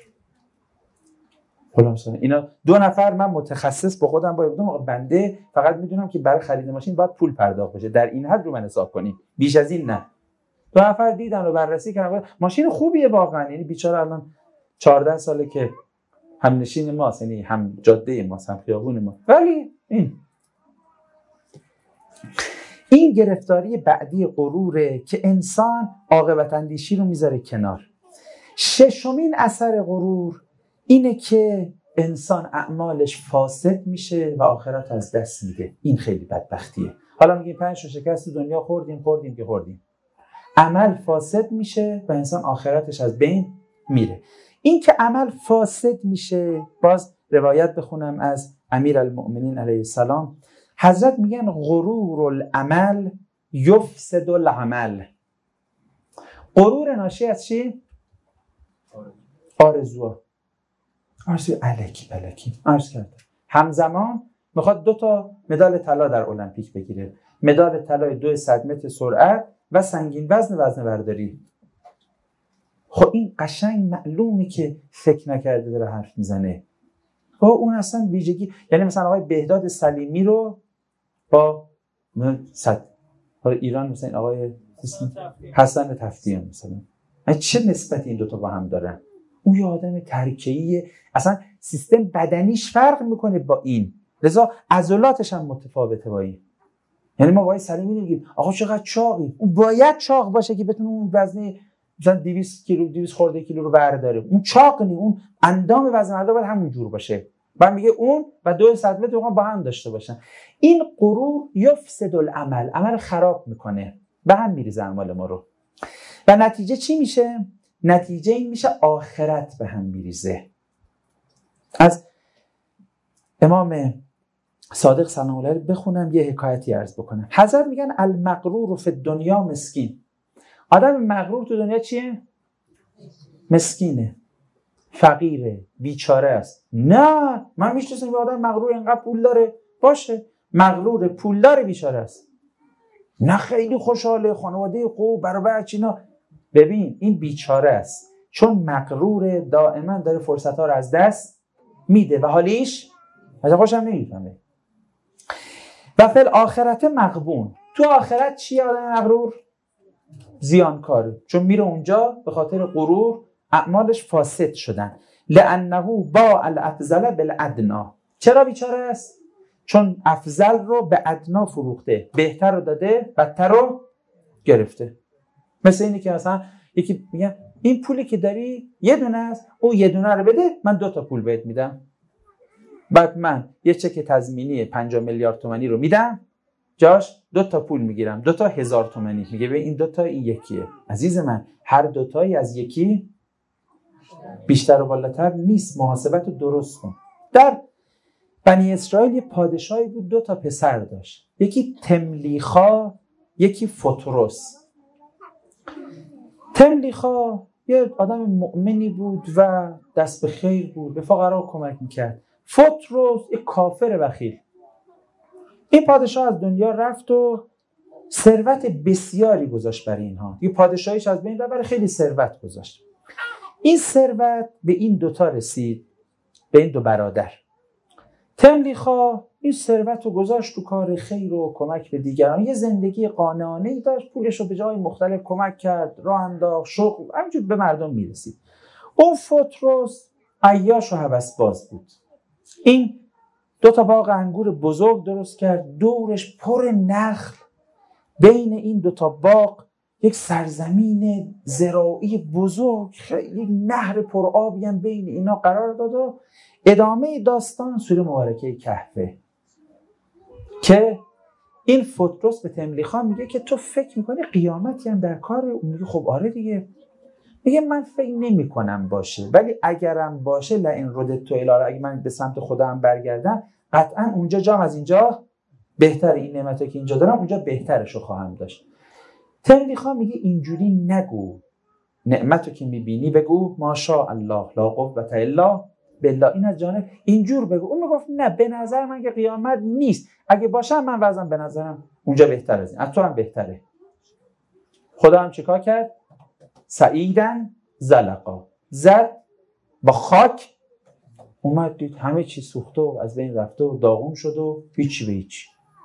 [SPEAKER 1] اینا دو نفر، من متخصص با خودم باید بودم، بنده فقط میدونم که برای خرید ماشین باید پول پرداخت بشه، در این حد رو من حساب کنیم، بیش از این نه. دو نفر دیدن و بررسی کردن ماشین خوبیه واقعا، یعنی بیچاره الان چهارده ساله که هم نشین ماست، یعنی هم جاده ماست هم خیابون ما، ولی این این گرفتاری بعدی غروره که انسان عاقبت اندیشی رو میذاره کنار. ششمین اثر غرور اینه که انسان اعمالش فاسد میشه و آخرت از دست میده. این خیلی بدبختیه. حالا میگیم پنج تا شکست دنیا خوردیم خوردیم که خوردیم. عمل فاسد میشه و انسان آخرتش از بین میره. این که عمل فاسد میشه، باز روایت بخونم از امیرالمؤمنین علیه السلام. حضرت میگن غرور العمل یفسد العمل. غرور ناشی از چی؟ آرزوها. آرزوی الکی الکی. عرض کردم همزمان میخواد دو تا مدال طلا در المپیک بگیره، مدال طلای دو صد متر سرعت و سنگین وزن وزنه برداری. خب این قشنگ معلومه که فکر نکرده داره حرف میزنه. خب اون اصلا ویژگی، یعنی مثلا آقای بهداد سلیمی رو با صد ایران مثلا آقای حسن تفتیان مثلا، چه نسبتی این دوتا با هم دارن؟ اون یه آدم ترکیبیه، اصلا سیستم بدنیش فرق میکنه با این، لذا عضلاتش هم متفاوته با این. یعنی ما باید سلیمی میگیم آقا چقدر چاقی، اون باید چاق باشه که بتونه اون وزن مثلا دویست کیلو دویست خورده کیلو رو برداره، اون چاق نی، اون اندام وزن مردا باید همون جور باشه. بعد میگه اون و دو صد متر با هم داشته باشن. این غرور یفسد العمل، عمل خراب میکنه، به هم میریزه اعمال ما رو. و نتیجه چی میشه؟ نتیجه این میشه آخرت به هم میریزه. از امام صادق سلام الله علیه بخونم، یه حکایتی عرض بکنم. حضرت میگن المغرور فی الدنیا مسکین. آدم مغرور تو دنیا چیه؟ مسکینه، فقیره، بیچاره است. نه، من میشناسم یه آدم مغرور اینقدر پول داره، باشه، مغرور پولدار بیچاره است. نه خیلی خوشحاله، خانواده خوب، برای بچه اینا. ببین این بیچاره است، چون مغرور دائما داره فرصت‌ها رو از دست میده و حالیش از خوشم نمیفهمه. و فی الاخرت مغبون، تو آخرت چیه آدم مغرور؟ زیانکاره، چون میره اونجا به خاطر غرور اعمالش فاسد شدن. لانه باع الافضل بالادنی. چرا بیچاره است؟ چون افضل رو به ادنا فروخته، بهتر رو داده، بدتر رو گرفته. مثل اینه که مثلا یکی میگه این پولی که داری یه دونه است، او یه دونه رو بده، من دو تا پول بهت میدم. بعد من یه چک تضمینی پنجاه میلیارد تومانی رو میدم، جاش دو تا پول میگیرم، دو تا هزار تومانی. میگه به این دو تا این یکیه. عزیز من، هر دو تایی از یکی بیشتر و بالاتر نیست. محاسبت رو درست کن. در بنی اسرائیل یه پادشاهی بود، دو تا پسر داشت، یکی تملیخا، یکی فتروس. تملیخا یه آدم مؤمنی بود و دست به خیر بود، به فقرا کمک میکرد. فتروس یک کافر بخیل. این پادشاه از دنیا رفت و ثروت بسیاری گذاشت برای اینها. یه پادشاهیش از بین رفت، برای خیلی ثروت گذاشت. این ثروت به این دوتا رسید، به این دو برادر. تملیخا این ثروت رو گذاشت تو کار خیر و کمک به دیگران، یه زندگی قانعانه‌ای داشت، پولش رو به جای مختلف کمک کرد، راه انداخت، شغل، همینجور به مردم میرسید. اون فتروس عیاش و هوسباز بود. این دو تا باغ انگور بزرگ درست کرد، دورش پر نخل. بین این دو تا باغ یک سرزمین زراعی بزرگ، یک نهر پرآبی هم بین اینا قرار داد. و ادامه داستان سوره مبارکه کهفه که این فتروس به تملیخا میگه که تو فکر میکنی قیامتی هم در کار؟ اون میگه خب آره دیگه. میگه من فکر نمی کنم باشه، ولی اگرم باشه لئن رددت الی، اگه من به سمت خودم برگردم قطعا اونجا جام از اینجا بهتره، این نعمتی که اینجا دارم اونجا بهترشو خواهم داشت. تملیخا میگه اینجوری نگو، نعمتو که میبینی بگو ماشاء الله لا قوة الا بالله، این از جانب اینجور بگو. اون میگفت نه، به نظر من که قیامت نیست، اگه باشم من وضعم به نظرم اونجا بهتر از این، از تو هم بهتره. خدا هم چیکار کرد؟ سعیدن زلقا، زد با خاک، اومد دید همه چی سوخته و از بین رفته و داغون شد و هیچی به هیچی.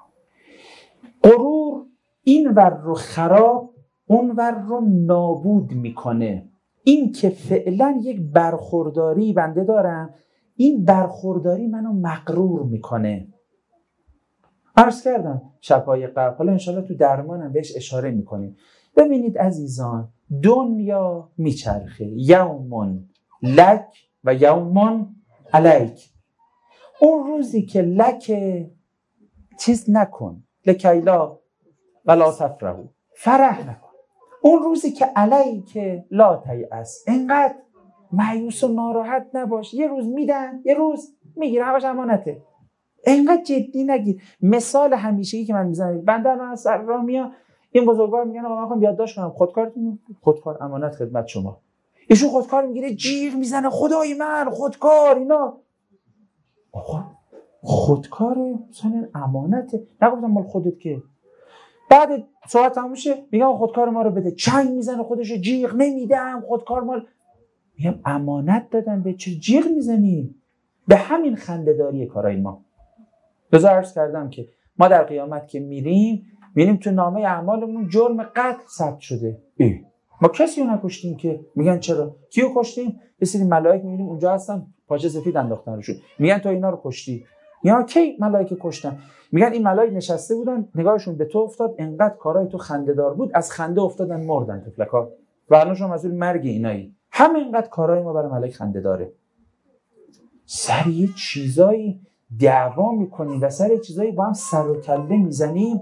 [SPEAKER 1] غرور این ور رو خراب، اون ور رو نابود میکنه. این که فعلا یک برخورداری بنده دارم، این برخورداری منو مغرور میکنه. عرض کردم شبهای قبل، حالا انشالله تو درمانم بهش اشاره میکنیم. ببینید عزیزان، دنیا میچرخه، یومون لک و یومون علیک. اون روزی که لک چیز نکن، لکیلا ولا تفرحوا، فرح نکن. اون روزی که علیک لا تیأس، انقدر مایوس و ناراحت نباش. یه روز میدن، یه روز میگیره، همش امانته. انقدر جدی نگیر. مثال همیشگی که من میزنم، بنده از سر راه میام، این بزرگوار میگن آقا من میخوام یادداشت کنم، خودکارتون، خودکار امانت خدمت شما. ایشون خودکار میگیره، جیغ میزنه خدای من خودکار اینا. آقا خودکاره، مثلا امانته، نگفتم مال خودت که. بعد صحبت تموم میشه میگم خودکار ما رو بده، چنگ میزنه خودشو، جیغ نمیدم خودکار مال. میگم امانت دادم به، چه جیغ میزنی؟ به همین خنده‌داری کارای ما. بذار عرض کردم که ما در قیامت که میریم میریم تو نامه اعمالمون جرم قتل ثبت شده. ای. ما کسی رو نکشتیم که. میگن چرا؟ کیو کشتیم؟ یه سری ملائک میبینیم اونجا هستن، پاچه سفید انداختن روشون، میگن تو اینا رو کشتی. یا کی ملائکه کشتن؟ میگن این ملائک نشسته بودن، نگاهشون به تو افتاد، انقدر کارای تو خنده‌دار بود، از خنده افتادن مردن تفلکا. و الان شما مسئول مرگ اینایی. همینقدر کارهای ما برای ملک خنده داره. سر یه چیزایی دعوا میکنیم و سر یه چیزایی با هم سر و کله میزنیم،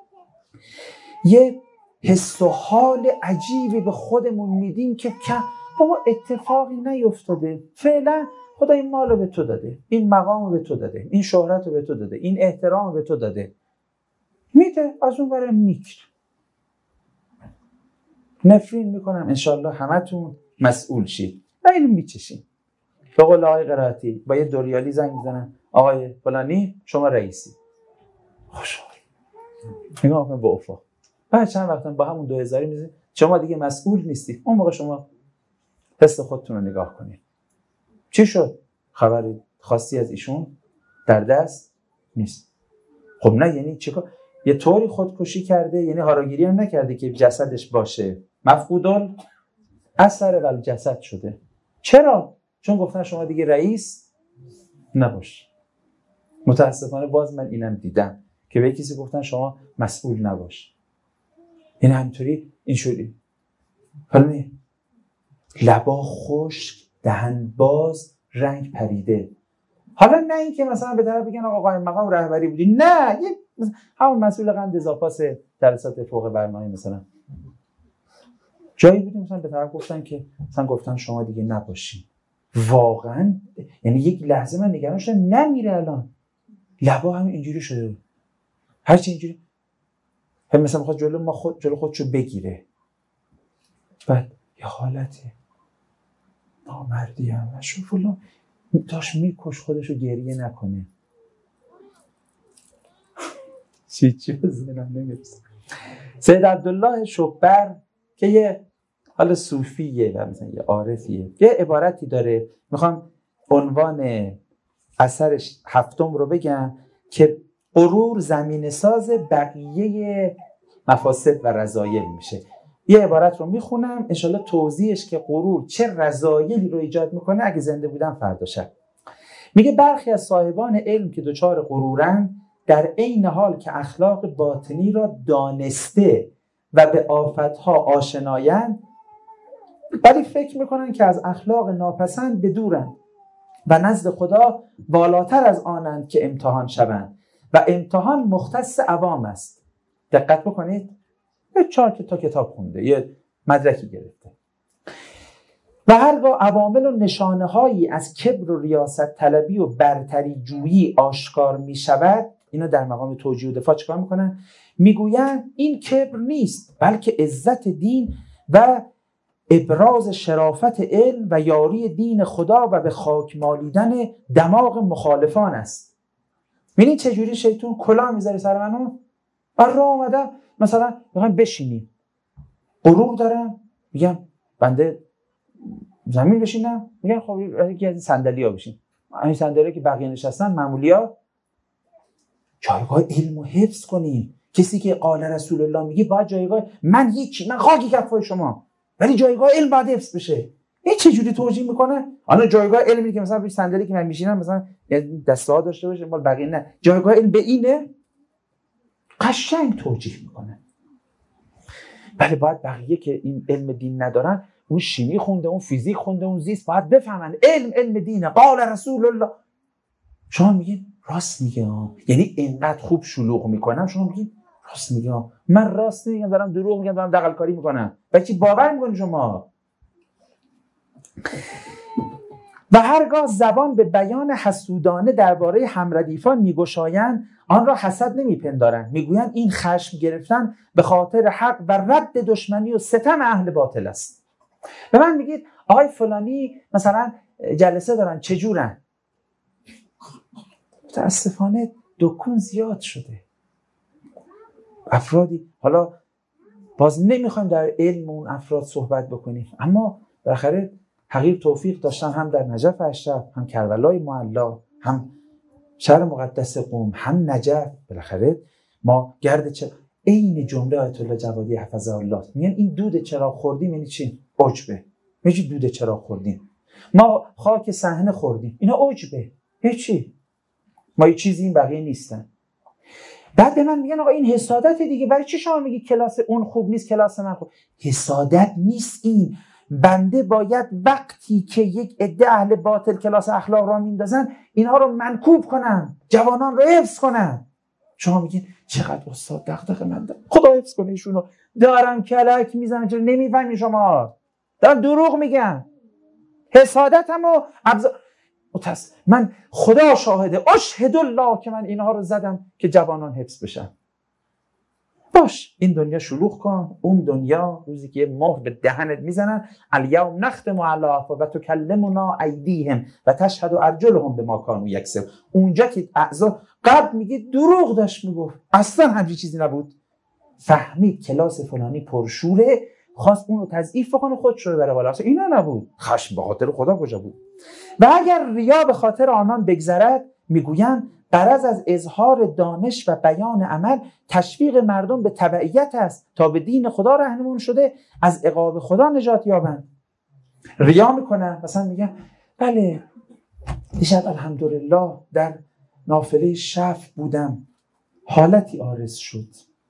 [SPEAKER 1] یه حس و حال عجیبی به خودمون میدیم که بابا اتفاقی نیفتاده، فعلا خدا این مال رو به تو داده، این مقام رو به تو داده، این شهرت رو به تو داده، این احترام رو به تو داده، میده، از اون برای میکر. نفرین میکنم انشالله همتون مسئول شید و اینو میچشین. به قول آقای قرائتی با یه دوریالی زنگ میزنن، آقای فلانی شما رئیسی. خوشحال نگاه کن با افاق. بعد چند وقتا با همون دو هزاری میزنید شما دیگه مسئول نیستید. اون موقع شما حس خودتون رو نگاه کنید. چی شد؟ خبری خاصی از ایشون در دست نیست. خب نه، یعنی چیکار؟ یه طوری خودکشی کرده، یعنی هاراگیری هم نکرده که جسدش باشه، مفقودال اثر ول جسد شده. چرا؟ چون گفتن شما دیگه رئیس نباش. متاسفانه باز من اینم دیدم که به کسی گفتن شما مسئول نباش. این همینطوری این شدی. حالا لبا خشک، دهن باز، رنگ پریده. حالا نه این که مثلا به طرف بگن آقا قائم مقام رهبری بودی، نه، یه همون مسئول قند اضافاس جلسات فوق برنامه مثلا جایی بودیم مثلا به طرف گفتن که مثلا گفتن شما دیگه نباشین. واقعا یعنی یک لحظه من نگران شدم نمیره الان. لبا هم اینجوری شده، هرچی اینجوری هم مثلا میخواد جلو ما خود جلو خودشو بگیره. بعد یه حالتی نامردی هم شو فلان داشت میکش خودشو، گریه نکنه. چی چی بزنم نمیرسه. سید عبدالله شبر که یه حالا صوفیه و مثلا یه عارفیه، یه عبارتی داره، میخوام عنوان اثرش هفتم رو بگم که غرور زمین ساز بقیه مفاسد و رذایل میشه. یه عبارت رو میخونم انشالله توضیحش که غرور چه رذایلی رو ایجاد میکنه اگه زنده بودم فردا شب. میگه برخی از صاحبان علم که دچار غرورن در عین حال که اخلاق باطنی را دانسته و به آفتها آشنایند، ولی فکر میکنن که از اخلاق ناپسند بدورند و نزد خدا بالاتر از آنند که امتحان شوند و امتحان مختص عوام است. دقت بکنید، یه چهار تا کتاب خونده، یه مدرکی گرفته و هرگاه عوامل و نشانه هایی از کبر و ریاست طلبی و برتری جویی آشکار می شود، اینا در مقام توجیه و دفاع چکار میکنن؟ میگویند این کبر نیست بلکه عزت دین و ابراز شرافت علم و یاری دین خدا و به خاک مالیدن دماغ مخالفان است. ببینید چجوری شیطان کلاه میذاره سر منو. من راه اومدم مثلا میخوام بشینیم، غرور دارم، میگم بنده زمین بشینم، میگم خب یکی از صندلی‌ها بشین. این صندلی که بقیه نشستن معمولی‌ها. جایگاه علم رو حفظ کنیم. کسی که قال رسول الله میگه باید جایگاه من هیچ من خاکی کفای شما، ولی جایگاه علم باید حفظ بشه. این چه جوری توجیه میکنه؟ الان جایگاه علمی که مثلا روی صندلی که من میشینم مثلا دسته ها داشته باشه مال بقیه نه، جایگاه علم به اینه. قشنگ توجیه میکنه. ولی باید بقیه که این علم دین ندارن، اون شیمی خونده، اون فیزیک خونده، اون زیست، باید بفهمن علم علم دینه. قال رسول الله. شما میگین راست میگه ها، یعنی اینقدر خوب شلوغ میکنم شما میگین راست میگه ها. من راست میگم دارم دروغ میگم دارم دغل کاری میکنم، بچی باور میکنی شما؟ و هرگاه زبان به بیان حسودانه درباره همردیفان میگشایند، آن را حسد نمیپندارند، میگویند این خشم گرفتن به خاطر حق و رد دشمنی و ستم اهل باطل است. به من میگید آقای فلانی مثلا جلسه دارن چجورن؟ متاسفانه دکون زیاد شده. افرادی، حالا باز نمیخوایم در علم اون افراد صحبت بکنیم، اما بالاخره حقیر توفیق داشتن هم در نجف اشرف، هم کربلای معلا، هم شهر مقدس قم، هم نجف. بالاخره ما گرد چه عین جمله آیت الله جوادی حفظه الله میگن این دود چراغ خوردیم یعنی چی؟ عجبه. میگه دود چراغ خوردیم، ما خاک صحنه خوردیم، اینا عجبه. هیچی، ما یه چیزی این بقیه نیستن. بعد به من میگن آقا این حسادت دیگه، برای چی شما میگی کلاس اون خوب نیست کلاس من خوب؟ حسادت نیست این. بنده باید وقتی که یک عده اهل باطل کلاس اخلاق را میندازن اینها رو منکوب کنن، جوانان رو حفظ کنن. شما میگین چقدر استاد دغدغه من دارم، خدا حفظ کنه ایشونو، دارم کلک میزنم. چرا نمیفهمی شما؟ دارم دروغ میگم. حسادتم و ابزار متس... من خدا شاهده، اشهد الله که من اینها رو زدم که جوانان حفظ بشن. باش، این دنیا شلوغ کن، اون دنیا روزی که یه مهر به دهنت میزنن، الیوم نختم علی افواههم و تکلمنا ایدیهم و تشهد ارجلهم بما کانوا یکسبون. اونجا که اعضا قبل میگه دروغ داشت میگفت، اصلا همچین چیزی نبود. فهمید کلاس فلانی پرشوره، خواست اون رو تضعیف بکنه، خودش رو بره بالا. اصلا اینا نبود. خشم به خاطر خدا کجا بود؟ و اگر ریا به خاطر آنان بگذرد، میگویند غرض از اظهار دانش و بیان عمل تشویق مردم به تبعیت است تا به دین خدا راهنمون شده از عقاب خدا نجات یابند. ریا میکنن، مثلا میگن بله دیشب الحمدلله در نافله شفع بودم، حالتی عارض شد،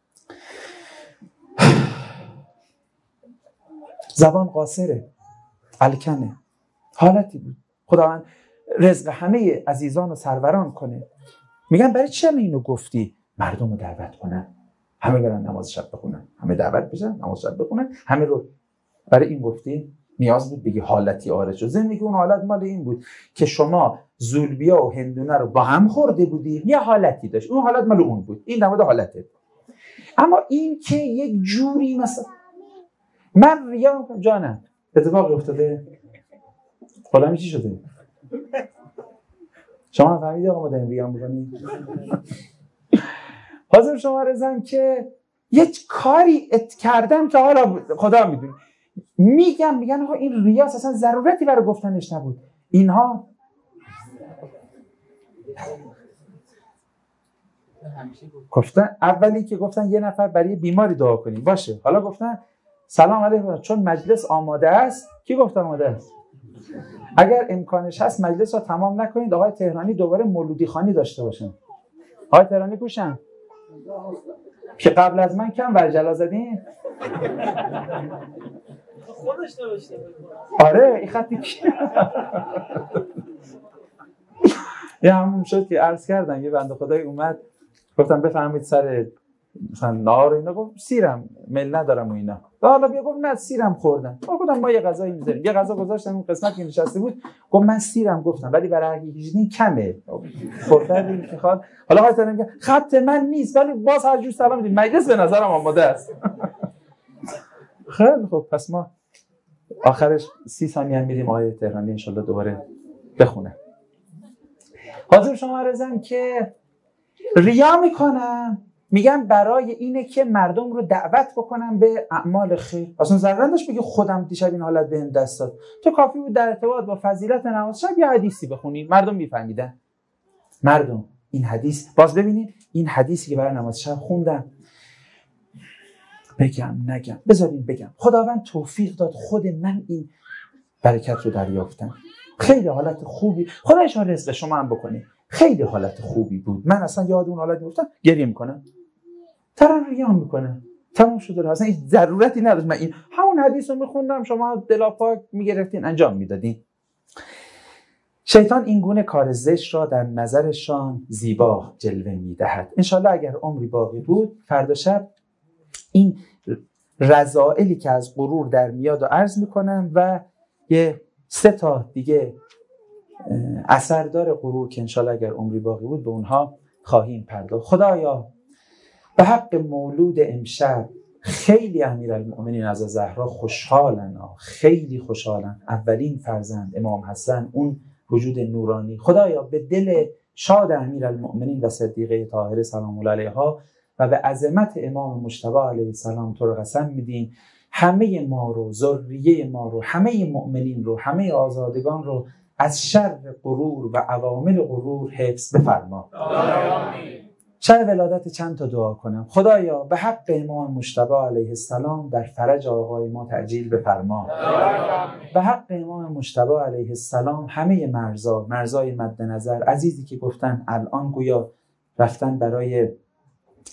[SPEAKER 1] زبان قاصره، الکنه، حالتی بود، خداوند رزق همه عزیزان و سروران کنه. میگن برای چه اینو گفتی؟ مردم رو دعوت کنن، همه برن نماز شب بخونن، همه دعوت بشن نماز شب بخونن، همه رو برای این گفتی؟ نیاز بود بگی حالتی عارض شد؟ زندگی اون حالت مال این بود که شما زولبیا و هندونه رو با هم خورده بودی، یه حالتی داشت، اون حالت مال اون بود، این نماد حالته. اما این که یک جوری مثلا من ریا میکنم، جانم اتفاقی افتاده؟ خدا چی شده؟ شما فهمیدید آقا ما داریم ریا میکنیم؟ حاضر شما رزم که یک کاری ات کردم که حالا خدا میدونه، میگم میگن آقا این ریاست، اصلا ضرورتی برای گفتنش نبود. اینها گفتن اولی که گفتن یه نفر برای بیماری دعا کنیم، باشه، حالا گفتن سلام علیکم چون مجلس آماده است. کی گفت آماده است؟ اگر امکانش هست مجلس رو تمام نکنید، آقای تهرانی دوباره مولودی خوانی داشته باشن. آقای تهرانی کوشن که قبل از من کم ورجلا زدین؟
[SPEAKER 2] خودش نوشته بود.
[SPEAKER 1] آره این خطی یه همون شد که عرض کردم یه بنده خدای اومد، گفتم بفهمید سر مثلا نهار اینا، گفت سیرم میل ندارم و اینا، و حالا بیا گفت نه سیرم خوردم. گفتم ما یه غذایی میذاریم، یه غذا گذاشتم اون قسمت که نشسته بود، گفت من سیرم گفتم ولی برای هر کی کمه خورده میخواد. حالا خاطر میگه خط من نیست ولی باز هر جور سلام میدیم، مجلس به نظرم آماده است. خیلی خب پس ما آخرش سی ثانیه هم میریم آقای تهرانی ان شاءالله دوباره بخونه. حاضر شما عرضم که ریا میکنن، میگن برای اینه که مردم رو دعوت بکنن به اعمال خیر. اصلا ضرورت داشت بگی خودم دیشب این حالت بهم دست داد، تو کافی بود در ارتباط با فضیلت نماز شب یه حدیثی بخونی، مردم میفهمیدن. مردم این حدیث، باز ببینید این حدیثی که برای نماز شب خوندم، بگم نگم بذارین بگم، خداوند توفیق داد خود من این برکت رو دریافتم، خیلی حالت خوبی، خدا شما رزق شما هم بکنه، خیلی حالت خوبی بود. من اصلا یاد اون حالت میفتم گریه میکنم، تران ریام میکنم، تموم شده. اصلا این ضرورتی نداشت من این همون حدیث رو میخوندم، شما دلاپاک میگرفتین انجام میدادین. شیطان این گونه کار زشت را در نظرشان زیبا جلوه میدهد. انشالله اگر عمری باقی بود فردا شب این رذائلی که از غرور در میاد و عرض میکنم و یه سه تا دیگه اثردار غرور که انشالله اگر عمری باقی بود به اونها خواهیم پرداخت. خدایا به حق مولود امشب خیلی امیرالمؤمنین از زهرا خوشحالن، خیلی خوشحالن، اولین فرزند امام حسن، اون وجود نورانی. خدایا به دل شاد امیرالمؤمنین و صدیقه طاهره سلام الله علیها و به عظمت امام مجتبی علیه السلام تو رو قسم میدیم همه ما رو، ذریه ما رو، همه مؤمنین رو، همه آزادگان رو از شر غرور و عوامل غرور حفظ بفرما. آمین. شب ولادت چند تا دعا کنم. خدایا به حق امام مجتبی علیه السلام در فرج آقای ما تعجیل بفرما. آمین. به حق امام مجتبی علیه السلام همه مرزا، مرزای مد نظر عزیزی که گفتن الان گویا رفتن برای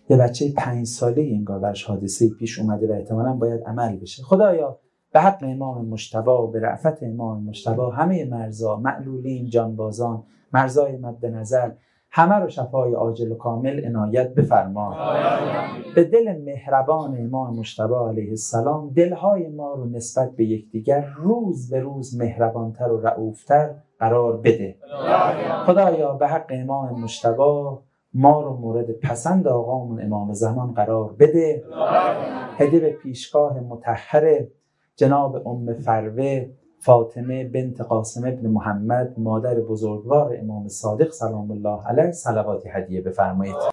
[SPEAKER 1] یه بچه پنج ساله انگار برش حادثه پیش اومده و احتمالاً باید عمل بشه. خدایا به حق امام مجتبی، به رأفت امام مجتبی، همه مرزا، معلولین، جانبازان، مرزای مد نظر، همه رو شفای عاجل و کامل عنایت بفرما. به دل مهربان امام مجتبی علیه السلام دلهای ما رو نسبت به یکدیگر روز به روز مهربانتر و رئوفتر قرار بده. خدایا به حق امام مجتبی ما رو مورد پسند آقامون امام زمان قرار بده. هدیه به پیشگاه مطهر جناب ام فروه فاطمه بنت قاسم ابن محمد، مادر بزرگوار امام صادق سلام الله علیه، صلواتی هدیه بفرمایید.